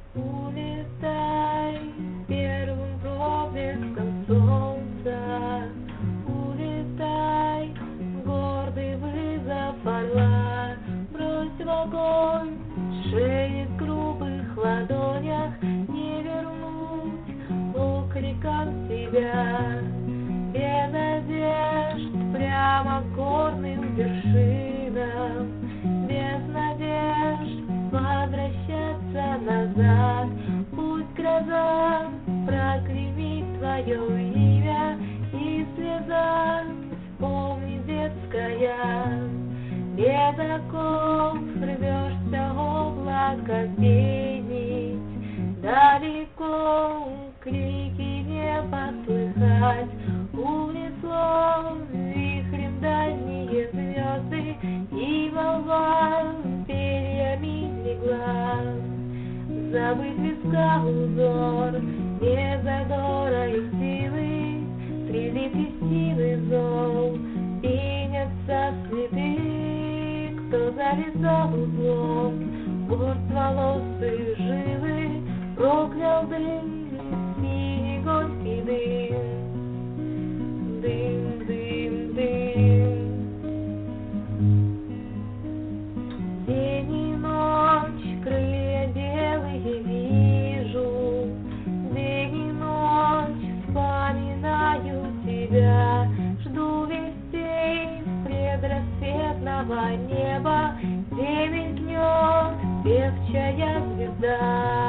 Улетай с первым проблеском солнца, улетай, гордый вызов орла, брось в огонь шеи в грубых ладонях, не вернуть окриком себя, без надежд прямо к горным вершинам, без надежд возвращаться назад. Пусть гроза прогремит твое имя, и слеза вспомни детская. Без оков рвешься облако пенить, далеко крики не послыхать. Унесло вихрем дальние звезды, и молва перьями легла. Забыть виска узор, не задора и силы, среди трясины зол пенятся цветы. Кто завязал узлом горсть волос и жилы, проклял дым, синий горький дым. Дым, дым, дым. День и ночь крылья белые вижу, день и ночь вспоминаю тебя, жду вестей с предрассветного неба, 9 днев певчая звезда.